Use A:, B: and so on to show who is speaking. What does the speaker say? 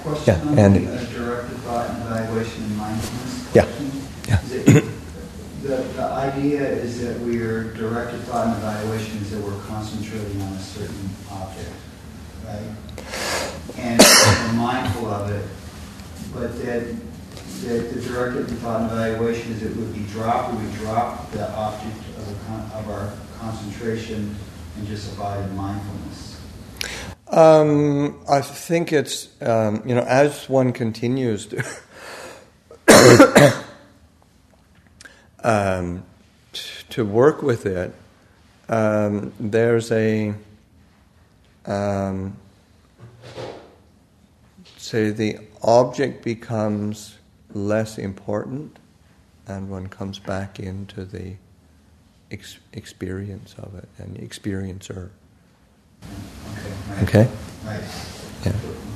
A: Question
B: Yeah,
A: on
B: Andy.
A: the directed thought and evaluation and mindfulness
B: Yeah.
A: question.
B: Yeah.
A: The idea is that we're directed thought and evaluation is that we're concentrating on a certain object, right? And we're mindful of it, but that the directed thought and evaluation is it would be dropped, we would drop the object of our concentration and just abide in mindfulness.
B: I think it's, as one continues to to work with it, there's a, say the object becomes less important and one comes back into the experience of it and the experiencer.
A: Okay.
B: Okay?
A: Right.
B: Yeah.